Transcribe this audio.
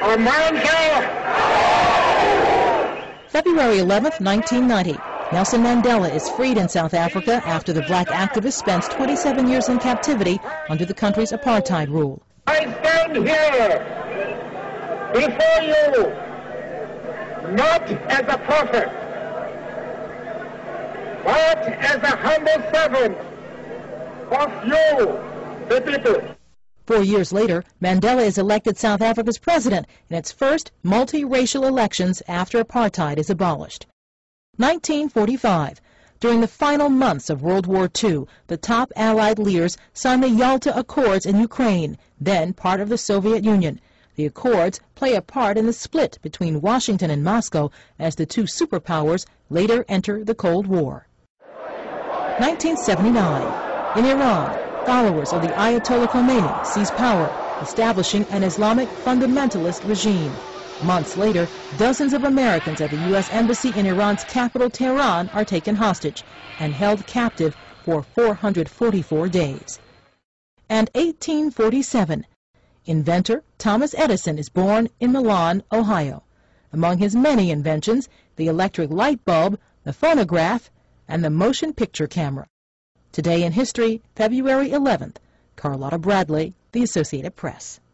America! February 11th, 1990. Nelson Mandela is freed in South Africa after the black activist spent 27 years in captivity under the country's apartheid rule. I stand here before you not as a prophet, but as a humble servant of you, the people. 4 years later, Mandela is elected South Africa's president in its first multiracial elections after apartheid is abolished. 1945. During the final months of World War II, the top Allied leaders signed the Yalta Accords in Ukraine, then part of the Soviet Union. The Accords play a part in the split between Washington and Moscow as the two superpowers later enter the Cold War. 1979. In Iran, followers of the Ayatollah Khomeini seize power, establishing an Islamic fundamentalist regime. Months later, dozens of Americans at the U.S. Embassy in Iran's capital, Tehran, are taken hostage and held captive for 444 days. And 1847. Inventor Thomas Edison is born in Milan, Ohio. Among his many inventions, the electric light bulb, the phonograph, and the motion picture camera. Today in History, February 11th. Carlotta Bradley, The Associated Press.